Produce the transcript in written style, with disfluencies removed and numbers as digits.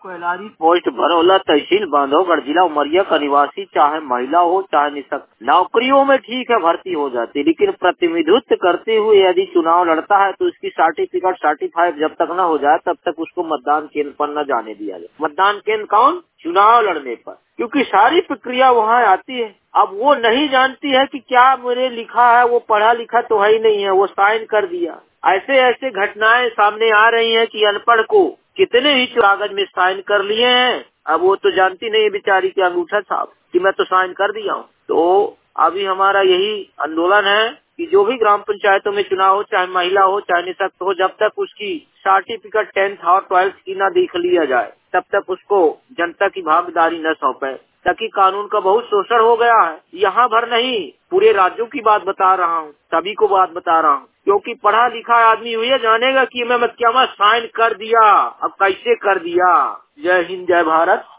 कोयलारी post भरौला तहसील बांधवगढ़ जिला उमरिया का निवासी, चाहे महिला हो चाहे निःशक्त। नौकरियों में ठीक है भर्ती हो जाती, लेकिन प्रतिनिधित्व करते हुए यदि चुनाव लड़ता है तो इसकी सर्टिफिकेट 35 जब तक न हो जाए तब तक उसको मतदान केंद्र पर न जाने दिया जाए। मतदान केंद्र कौन? चुनाव लड़ने पर, क्योंकि सारी प्रक्रिया वहाँ आती है। अब वो नहीं जानती है कि क्या मेरे लिखा है, वो पढ़ा लिखा तो है ही नहीं है, वो साइन कर दिया। ऐसे ऐसे घटनाएं सामने आ रही हैं कि अनपढ़ को कितने ही कागज में साइन कर लिए हैं। अब वो तो जानती नहीं है बेचारी की अंगूठा छाप कि मैं तो साइन कर दिया हूँ। तो अभी हमारा यही आंदोलन है कि जो भी ग्राम पंचायतों में चुनाव हो, चाहे महिला हो चाहे निःशक्त हो, जब तक उसकी सर्टिफिकेट 10th और 12th की न देख लिया जाए तब तक उसको जनता की भागीदारी न सौंपे, ताकि कानून का बहुत शोषण हो गया है। यहाँ भर नहीं, पूरे राज्यों की बात बता रहा हूँ, सभी को बात बता रहा हूँ, क्योंकि पढ़ा लिखा आदमी ये जानेगा कि मैं क्या साइन कर दिया, अब कैसे कर दिया। जय हिंद, जय भारत।